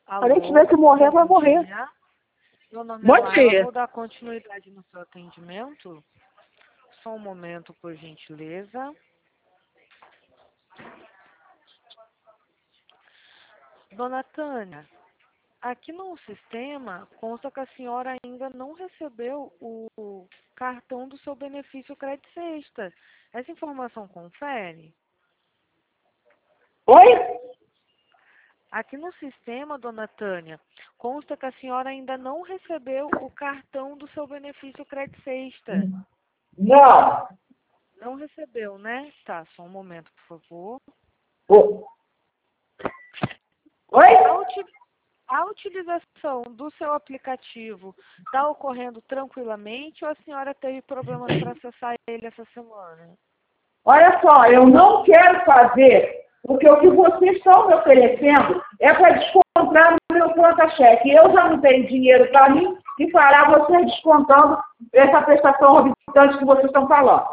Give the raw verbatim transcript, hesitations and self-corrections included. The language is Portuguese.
A gente tiver que morrer, vai morrer. Dona Bom Melania, dia. eu vou dar continuidade no seu atendimento. Só um momento, por gentileza. Dona Tânia, aqui no sistema consta que a senhora ainda não recebeu o cartão do seu benefício Crédito Sexta. Essa informação confere? Oi? Aqui no sistema, dona Tânia, consta que a senhora ainda não recebeu o cartão do seu benefício Crédito Sexta. Não. Não recebeu, né? Tá, só um momento, por favor. O- Oi? A, uti- a utilização do seu aplicativo está ocorrendo tranquilamente ou a senhora teve problemas para acessar ele essa semana? Olha só, eu não quero fazer, porque o que vocês estão me oferecendo é para descontar no meu conta-cheque. Eu já não tenho dinheiro para mim e fará vocês descontando essa prestação orbitante que vocês estão falando.